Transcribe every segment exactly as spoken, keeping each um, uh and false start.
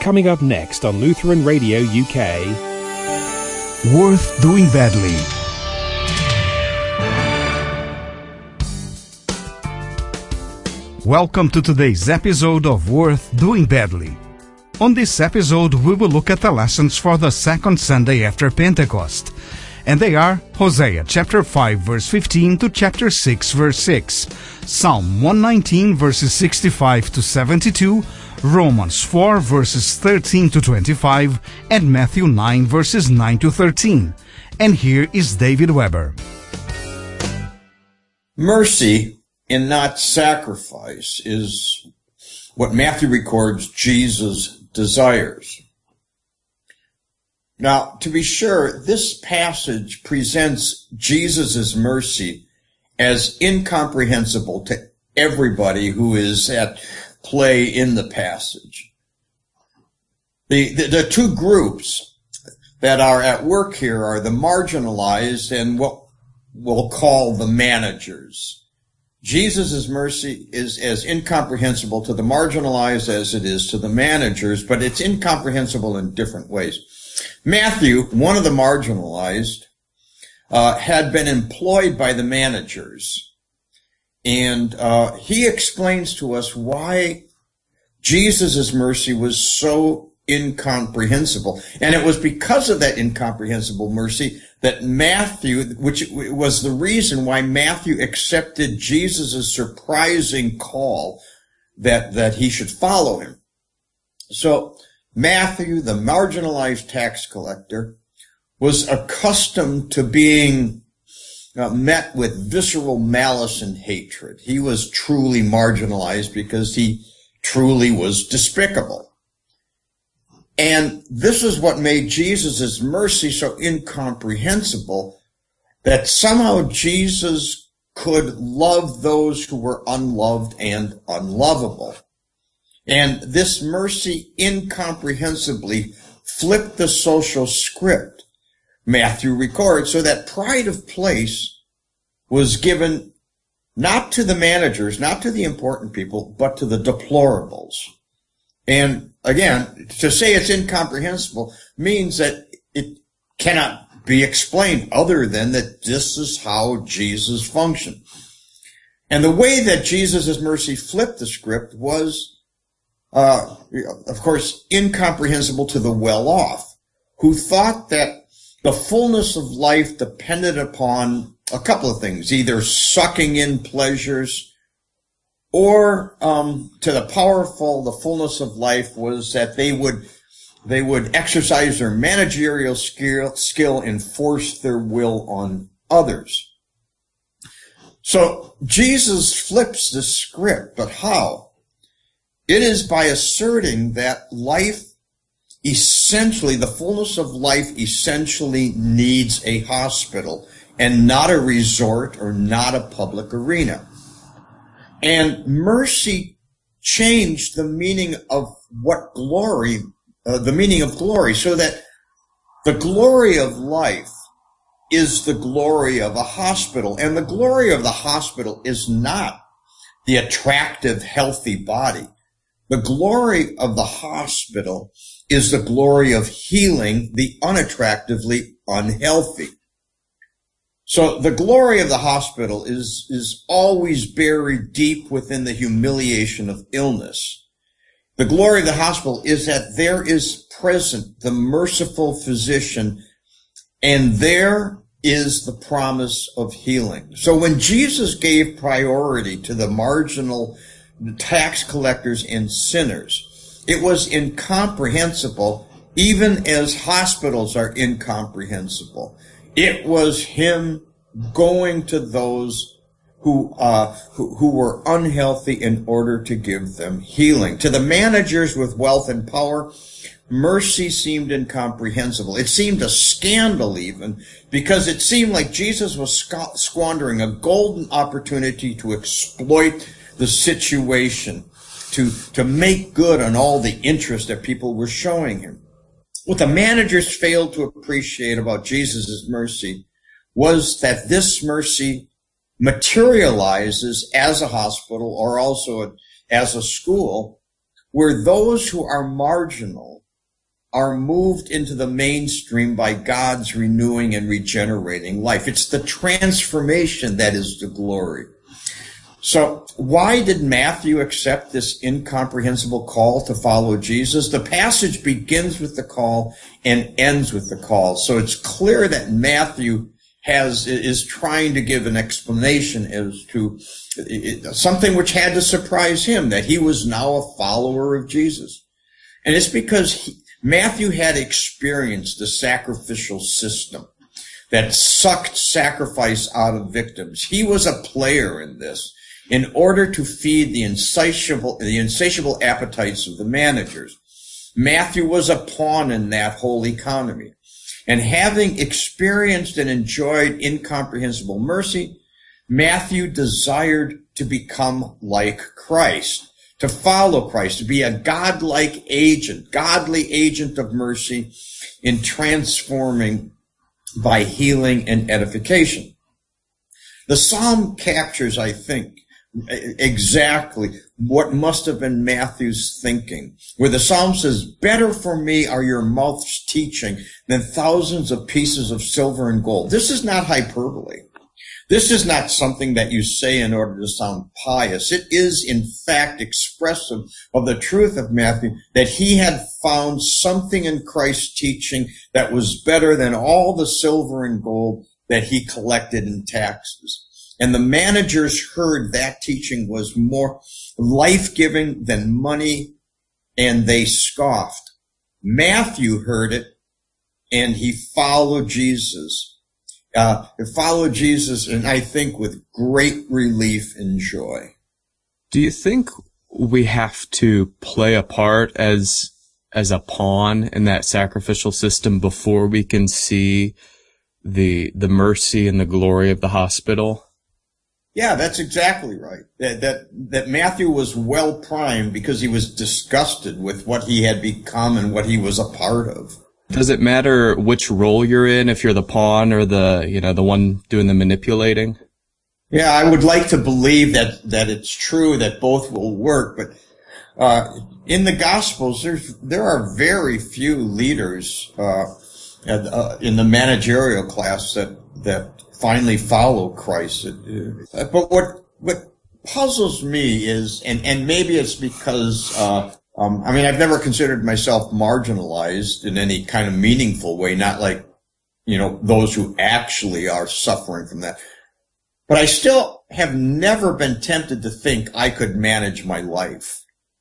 Coming up next on Lutheran Radio U K. Worth Doing Badly. Welcome to today's episode of Worth Doing Badly. On this episode, we will look at the lessons for the second Sunday after Pentecost. And they are Hosea chapter five verse fifteen to chapter six verse six, Psalm one nineteen verses sixty-five to seventy-two, Romans four verses thirteen to twenty-five, and Matthew nine verses nine to thirteen. And here is David Weber. Mercy and not sacrifice is what Matthew records Jesus desires. Now, to be sure, this passage presents Jesus' mercy as incomprehensible to everybody who is at play in the passage. The, the, the two groups that are at work here are the marginalized and what we'll call the managers. Jesus' mercy is as incomprehensible to the marginalized as it is to the managers, but it's incomprehensible in different ways. Matthew, one of the marginalized, uh, had been employed by the managers. And uh, he explains to us why Jesus' mercy was so incomprehensible. And it was because of that incomprehensible mercy that Matthew, which was the reason why Matthew accepted Jesus' surprising call that, that he should follow him. So Matthew, the marginalized tax collector, was accustomed to being uh, met with visceral malice and hatred. He was truly marginalized because he truly was despicable. And this is what made Jesus' mercy so incomprehensible, that somehow Jesus could love those who were unloved and unlovable. And this mercy incomprehensibly flipped the social script, Matthew records, so that pride of place was given not to the managers, not to the important people, but to the deplorables. And again, to say it's incomprehensible means that it cannot be explained other than that this is how Jesus functioned. And the way that Jesus' mercy flipped the script was Uh, of course, incomprehensible to the well-off, who thought that the fullness of life depended upon a couple of things, either sucking in pleasures, or um, to the powerful, the fullness of life was that they would they would exercise their managerial skill, skill and force their will on others. So Jesus flips the script, but how? It is by asserting that life essentially, the fullness of life essentially needs a hospital and not a resort or not a public arena. And mercy changed the meaning of what glory, uh, the meaning of glory, so that the glory of life is the glory of a hospital. And the glory of the hospital is not the attractive, healthy body. The glory of the hospital is the glory of healing the unattractively unhealthy. So the glory of the hospital is, is always buried deep within the humiliation of illness. The glory of the hospital is that there is present the merciful physician, and there is the promise of healing. So when Jesus gave priority to the marginal tax collectors and sinners, it was incomprehensible, even as hospitals are incomprehensible. It was him going to those who, uh, who, who were unhealthy in order to give them healing. To the managers with wealth and power, mercy seemed incomprehensible. It seemed a scandal even, because it seemed like Jesus was squandering a golden opportunity to exploit the situation, to, to make good on all the interest that people were showing him. What the managers failed to appreciate about Jesus' mercy was that this mercy materializes as a hospital or also as a school where those who are marginal are moved into the mainstream by God's renewing and regenerating life. It's the transformation that is the glory. So why did Matthew accept this incomprehensible call to follow Jesus? The passage begins with the call and ends with the call. So it's clear that Matthew has, is trying to give an explanation as to something which had to surprise him, that he was now a follower of Jesus. And it's because he, Matthew had experienced the sacrificial system that sucked sacrifice out of victims. He was a player in this in order to feed the insatiable, the insatiable appetites of the managers. Matthew was a pawn in that whole economy. And having experienced and enjoyed incomprehensible mercy, Matthew desired to become like Christ, to follow Christ, to be a godlike agent, godly agent of mercy in transforming by healing and edification. The psalm captures, I think, exactly what must have been Matthew's thinking, where the psalm says, "Better for me are your mouth's teaching than thousands of pieces of silver and gold." This is not hyperbole. This is not something that you say in order to sound pious. It is, in fact, expressive of the truth of Matthew, that he had found something in Christ's teaching that was better than all the silver and gold that he collected in taxes. And the managers heard that teaching was more life-giving than money, and they scoffed. Matthew heard it, and he followed Jesus. Uh, followed Jesus, and I think with great relief and joy. Do you think we have to play a part as as a pawn in that sacrificial system before we can see the the mercy and the glory of the hospital? Yeah, that's exactly right. That, that, that Matthew was well primed because he was disgusted with what he had become and what he was a part of. Does it matter which role you're in, if you're the pawn or the, you know, the one doing the manipulating? Yeah, I would like to believe that, that it's true that both will work, but, uh, in the Gospels, there's, there are very few leaders, uh, at, uh in the managerial class that, that finally follow Christ. But what, what puzzles me is, and, and maybe it's because, uh, um, I mean, I've never considered myself marginalized in any kind of meaningful way, not like, you know, those who actually are suffering from that. But I still have never been tempted to think I could manage my life.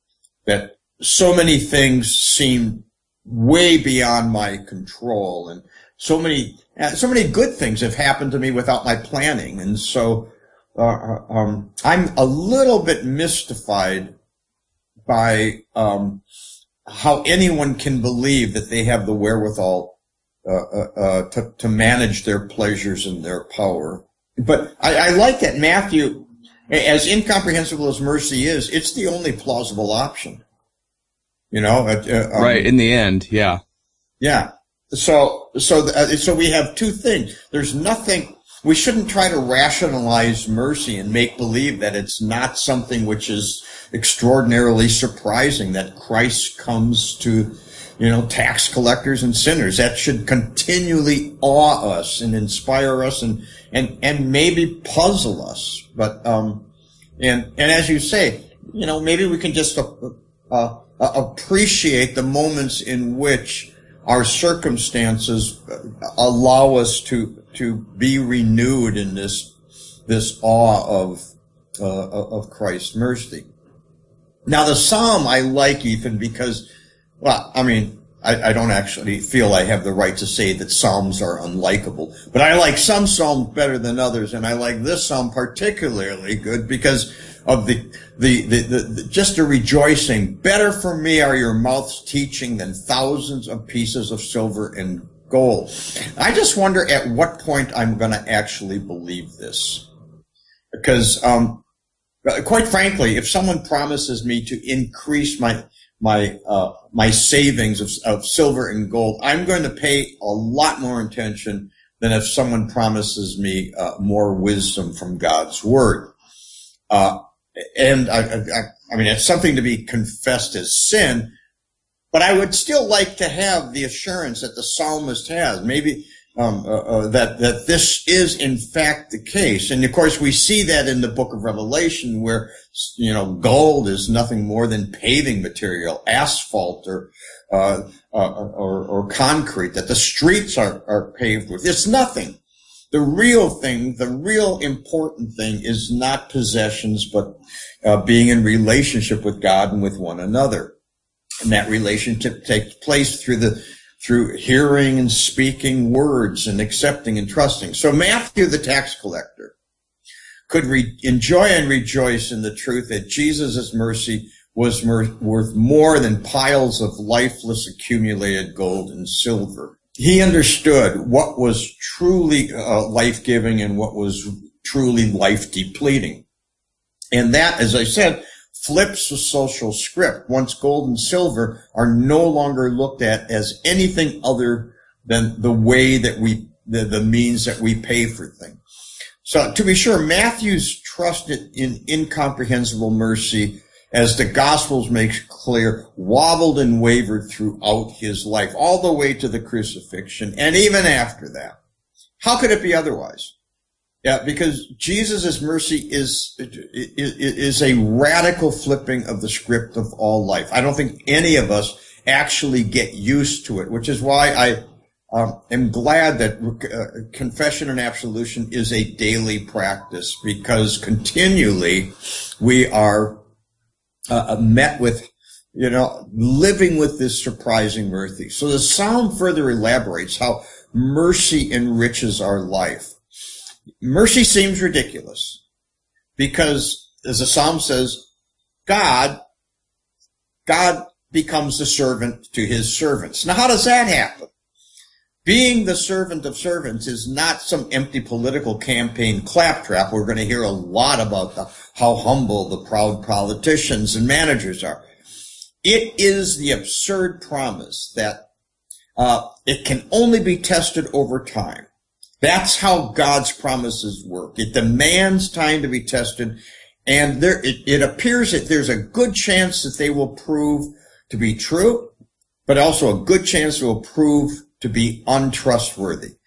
That so many things seem way beyond my control, and so many, so many good things have happened to me without my planning. And so, uh, um, I'm a little bit mystified by, um, how anyone can believe that they have the wherewithal, uh, uh, uh to, to manage their pleasures and their power. But I, I like that Matthew, as incomprehensible as mercy is, it's the only plausible option. You know, uh, um, right. In the end. Yeah. Yeah. So, so, uh, so we have two things. There's nothing, we shouldn't try to rationalize mercy and make believe that it's not something which is extraordinarily surprising, that Christ comes to, you know, tax collectors and sinners. That should continually awe us and inspire us and, and, and maybe puzzle us. But, um, and, and as you say, you know, maybe we can just, uh, uh, appreciate the moments in which our circumstances allow us to, to be renewed in this, this awe of, uh, of Christ's mercy. Now the Psalm I like, Ethan, because, well, I mean, I, I don't actually feel I have the right to say that Psalms are unlikable, but I like some Psalms better than others, and I like this Psalm particularly good because of the, the, the, the, the just a rejoicing. Better for me are your mouth's teaching than thousands of pieces of silver and gold. I just wonder at what point I'm going to actually believe this. Because, um, quite frankly, if someone promises me to increase my, my, uh, my savings of, of silver and gold, I'm going to pay a lot more attention than if someone promises me, uh, more wisdom from God's word. Uh, and I, I, I mean, it's something to be confessed as sin, but I would still like to have the assurance that the psalmist has, maybe um, uh, uh, that that this is in fact the case. And of course, we see that in the book of Revelation, where you know gold is nothing more than paving material, asphalt, or uh, uh, or, or concrete that the streets are are paved with. It's nothing. The real thing, the real important thing, is not possessions, but uh, being in relationship with God and with one another. And that relationship takes place through the, through hearing and speaking words and accepting and trusting. So Matthew, the tax collector, could re- enjoy and rejoice in the truth that Jesus' mercy was mer- worth more than piles of lifeless accumulated gold and silver. He understood what was truly uh, life-giving and what was truly life-depleting. And that, as I said, flips the social script. Once gold and silver are no longer looked at as anything other than the way that we, the, the means that we pay for things. So to be sure, Matthew's trusted in incomprehensible mercy, as the Gospels make clear, wobbled and wavered throughout his life, all the way to the crucifixion, and even after that. How could it be otherwise? Yeah, because Jesus' mercy is, is, is a radical flipping of the script of all life. I don't think any of us actually get used to it, which is why I um, am glad that uh, confession and absolution is a daily practice, because continually we are uh, met with, you know, living with this surprising mercy. So the psalm further elaborates how mercy enriches our life. Mercy seems ridiculous because, as the psalm says, God, God becomes the servant to his servants. Now, how does that happen? Being the servant of servants is not some empty political campaign claptrap. We're going to hear a lot about the, how humble the proud politicians and managers are. It is the absurd promise that uh, it can only be tested over time. That's how God's promises work. It demands time to be tested, and there it, it appears that there's a good chance that they will prove to be true, but also a good chance they will prove to be untrustworthy.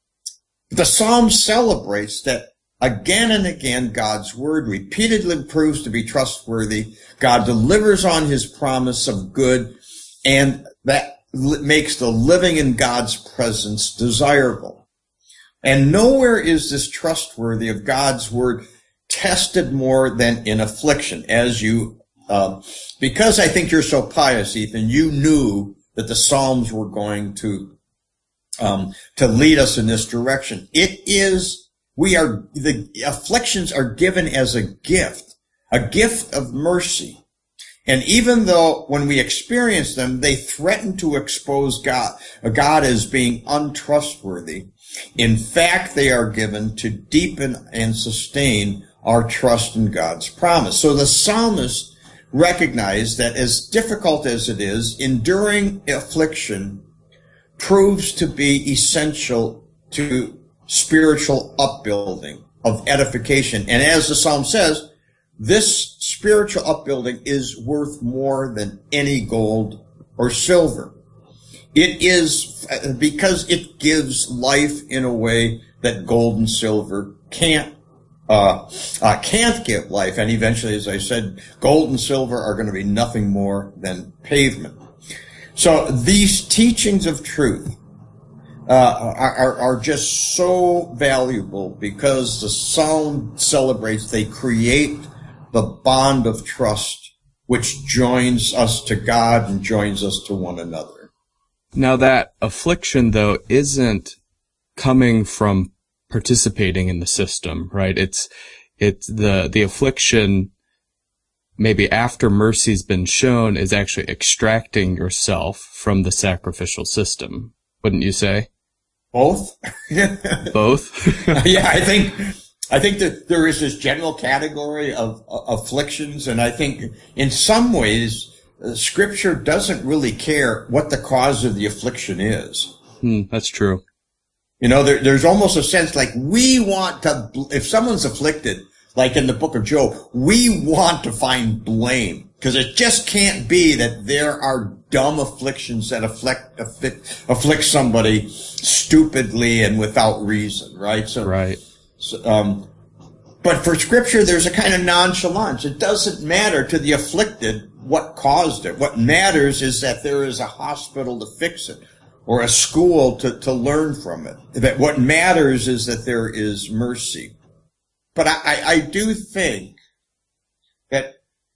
The Psalm celebrates that again and again God's word repeatedly proves to be trustworthy. God delivers on his promise of good, and that makes the living in God's presence desirable. And nowhere is this trustworthy of God's word tested more than in affliction. As you, uh, because I think you're so pious, Ethan, you knew that the Psalms were going to, um, to lead us in this direction. It is, we are, the afflictions are given as a gift, a gift of mercy. And even though when we experience them, they threaten to expose God, God as being untrustworthy, in fact, they are given to deepen and sustain our trust in God's promise. So the psalmist recognized that as difficult as it is, enduring affliction proves to be essential to spiritual upbuilding, of edification. And as the psalm says, this spiritual upbuilding is worth more than any gold or silver. It is because it gives life in a way that gold and silver can't, uh, uh, can't give life. And eventually, as I said, gold and silver are going to be nothing more than pavement. So these teachings of truth, uh, are, are, are just so valuable because the Psalm celebrates, they create the bond of trust which joins us to God and joins us to one another. Now that affliction, though, isn't coming from participating in the system, right? It's, it's the, the affliction, maybe after mercy's been shown, is actually extracting yourself from the sacrificial system. Wouldn't you say? Both? Both? Yeah, I think, I think that there is this general category of uh, afflictions, and I think in some ways, Uh, Scripture doesn't really care what the cause of the affliction is. Hmm, that's true. You know, there, there's almost a sense like we want to, if someone's afflicted, like in the book of Job, we want to find blame, because it just can't be that there are dumb afflictions that afflict, afflict, afflict somebody stupidly and without reason, right? So, right. So, um, but for Scripture, there's a kind of nonchalance. It doesn't matter to the afflicted what caused it. What matters is that there is a hospital to fix it, or a school to, to learn from it. That what matters is that there is mercy. But I, I, I do think that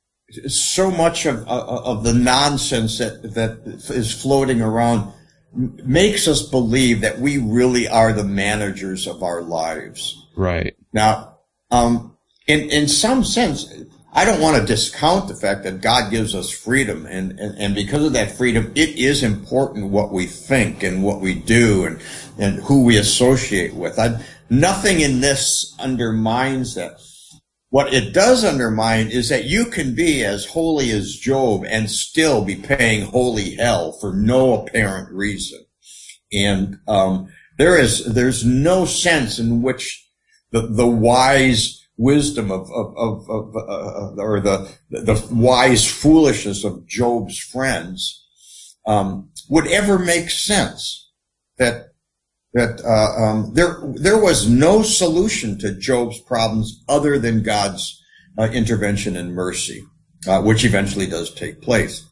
so much of, of the nonsense that, that is floating around makes us believe that we really are the managers of our lives. Right. Now, um, in, in some sense, I don't want to discount the fact that God gives us freedom, and, and, and because of that freedom, it is important what we think and what we do and, and who we associate with. I, nothing in this undermines that. What it does undermine is that you can be as holy as Job and still be paying holy hell for no apparent reason. And, um, there is, there's no sense in which the, the wise wisdom of, of, of, of uh, or the, the wise foolishness of Job's friends, um, would ever make sense. That, that, uh, um, there, there was no solution to Job's problems other than God's uh, intervention and mercy, uh, which eventually does take place.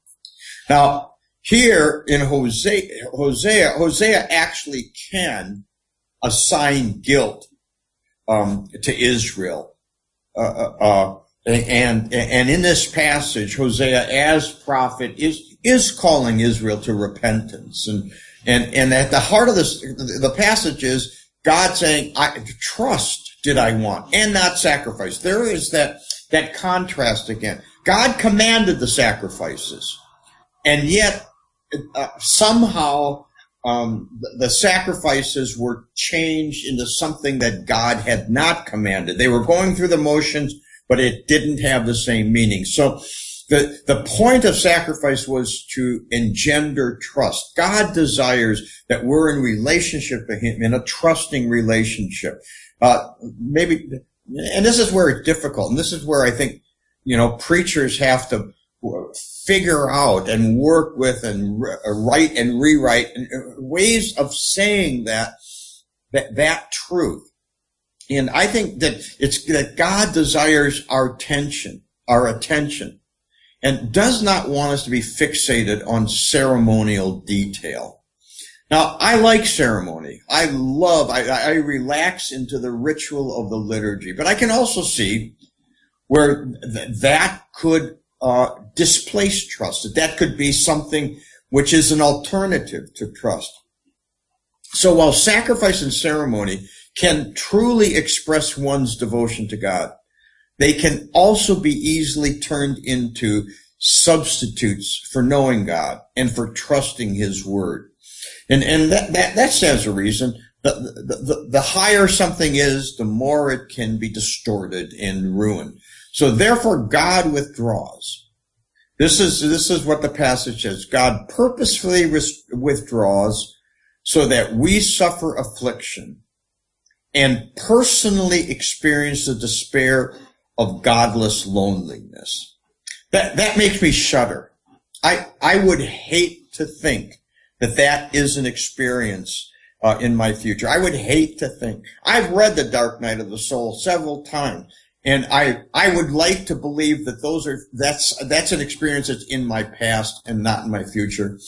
Now, here in Hosea, Hosea, Hosea actually can assign guilt Um, to Israel, uh, uh, and and in this passage, Hosea, as prophet, is is calling Israel to repentance, and and and at the heart of this, the passage is God saying, "I trust did I want, and not sacrifice." There is that that contrast again. God commanded the sacrifices, and yet uh, somehow. Um, the, the sacrifices were changed into something that God had not commanded. They were going through the motions, but it didn't have the same meaning. So the, the point of sacrifice was to engender trust. God desires that we're in relationship with Him, in a trusting relationship. Uh, maybe, and this is where it's difficult. And this is where I think, you know, preachers have to figure out and work with and write and rewrite ways of saying that, that, that truth. And I think that it's that God desires our attention, our attention, and does not want us to be fixated on ceremonial detail. Now, I like ceremony. I love, I, I relax into the ritual of the liturgy, but I can also see where th- that could Uh, displace trust. That could be something which is an alternative to trust. So while sacrifice and ceremony can truly express one's devotion to God, they can also be easily turned into substitutes for knowing God and for trusting His word. And, and that, that, that stands to reason. The, the, the, the higher something is, the more it can be distorted and ruined. So therefore, God withdraws. This is, this is what the passage says. God purposefully withdraws so that we suffer affliction and personally experience the despair of godless loneliness. That, that makes me shudder. I, I would hate to think that that is an experience uh, in my future. I would hate to think. I've read The Dark Night of the Soul several times. And I, I would like to believe that those are, that's, that's an experience that's in my past and not in my future.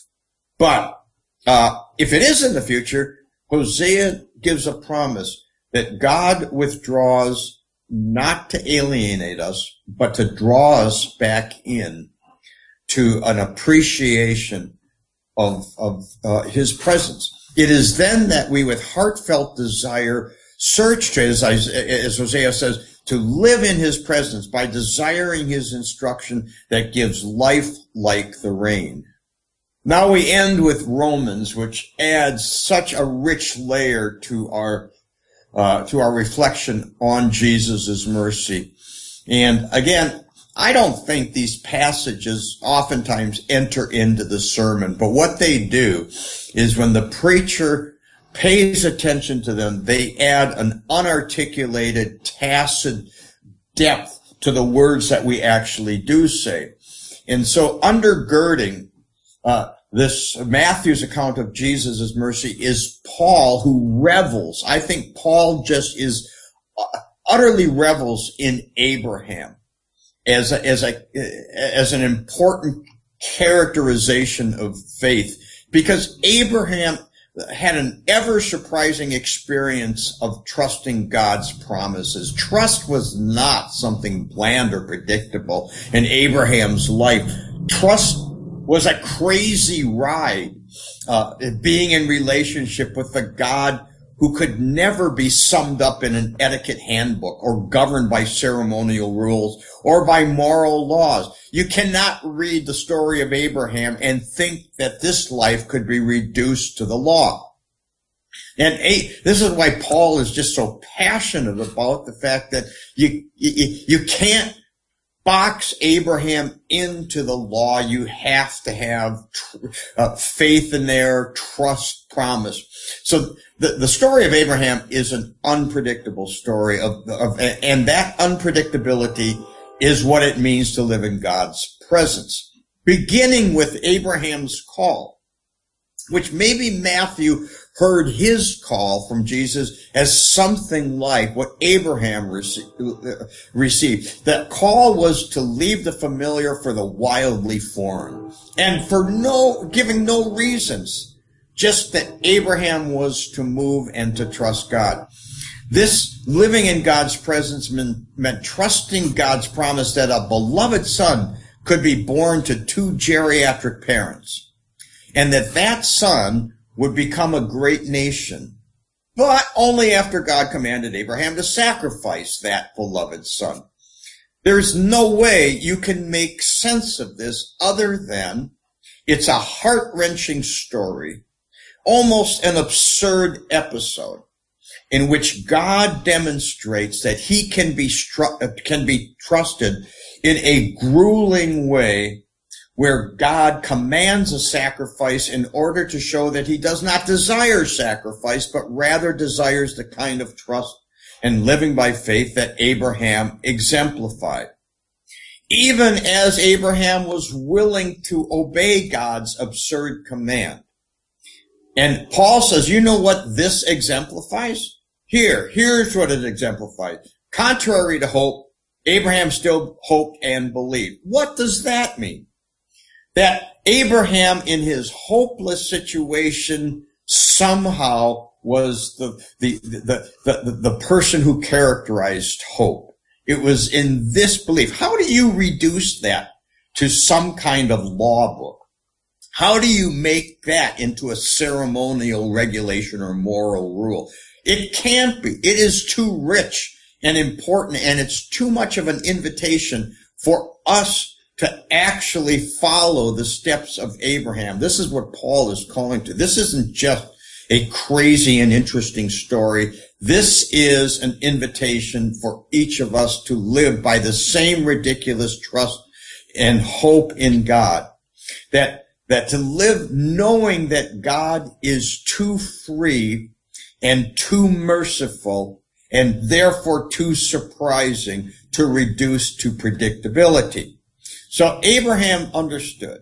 But, uh, if it is in the future, Hosea gives a promise that God withdraws not to alienate us, but to draw us back in to an appreciation of, of, uh, His presence. It is then that we with heartfelt desire search to, as, as Hosea says, to live in His presence by desiring His instruction that gives life like the rain. Now we end with Romans, which adds such a rich layer to our, uh, to our reflection on Jesus' mercy. And again, I don't think these passages oftentimes enter into the sermon, but what they do is when the preacher pays attention to them, they add an unarticulated, tacit depth to the words that we actually do say. And so undergirding uh this Matthew's account of Jesus' mercy is Paul, who revels. I think Paul just is uh, utterly revels in Abraham as a, as a as an important characterization of faith, because Abraham had an ever surprising experience of trusting God's promises. Trust was not something bland or predictable in Abraham's life. Trust was a crazy ride, uh, being in relationship with a God who could never be summed up in an etiquette handbook or governed by ceremonial rules or by moral laws. You cannot read the story of Abraham and think that this life could be reduced to the law. And a, this is why Paul is just so passionate about the fact that you, you, you can't box Abraham into the law. You have to have tr- uh, faith in there, trust, promise. So the, the story of Abraham is an unpredictable story of, of, and that unpredictability is what it means to live in God's presence. Beginning with Abraham's call, which maybe Matthew heard his call from Jesus as something like what Abraham received. That call was to leave the familiar for the wildly foreign, and for no, giving no reasons, just that Abraham was to move and to trust God. This living in God's presence meant, meant trusting God's promise that a beloved son could be born to two geriatric parents, and that that son would become a great nation, but only after God commanded Abraham to sacrifice that beloved son. There's no way you can make sense of this other than it's a heart-wrenching story, almost an absurd episode, in which God demonstrates that he can be stru- can be trusted in a grueling way, where God commands a sacrifice in order to show that he does not desire sacrifice, but rather desires the kind of trust and living by faith that Abraham exemplified. Even as Abraham was willing to obey God's absurd command. And Paul says, you know what this exemplifies? Here, here's what it exemplifies. Contrary to hope, Abraham still hoped and believed. What does that mean? That Abraham, in his hopeless situation, somehow was the, the, the, the, the person who characterized hope. It was in this belief. How do you reduce that to some kind of law book? How do you make that into a ceremonial regulation or moral rule? It can't be. It is too rich and important, and it's too much of an invitation for us to actually follow the steps of Abraham. This is what Paul is calling to. This isn't just a crazy and interesting story. This is an invitation for each of us to live by the same ridiculous trust and hope in God. That, that to live knowing that God is too free and too merciful and therefore too surprising to reduce to predictability. So Abraham understood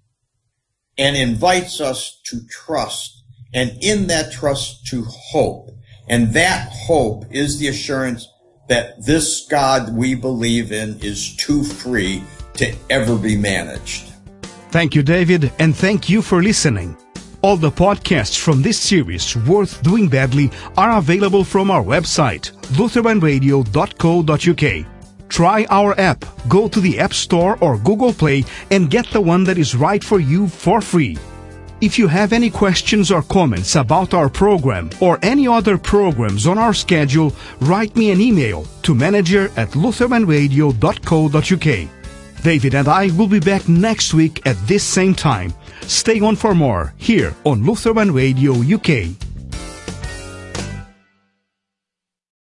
and invites us to trust, and in that trust to hope. And that hope is the assurance that this God we believe in is too free to ever be managed. Thank you, David, and thank you for listening. All the podcasts from this series, Worth Doing Badly, are available from our website, lutheran radio dot co dot u k. Try our app. Go to the App Store or Google Play and get the one that is right for you for free. If you have any questions or comments about our program or any other programs on our schedule, write me an email to manager at lutheran radio dot co dot u k. David and I will be back next week at this same time. Stay on for more here on Lutheran Radio U K.